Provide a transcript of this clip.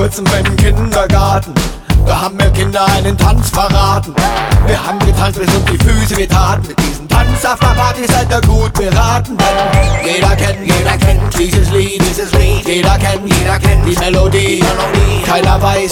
kurzem im Kindergarten. Da haben wir Kinder einen Tanz verraten. Wir haben getanzt bis um die Füße wehtaten. Mit diesem Tanz auf der Party seid ihr gut beraten. Denn jeder kennt dieses Lied. Jeder kennt die Melodie. Keiner weiß,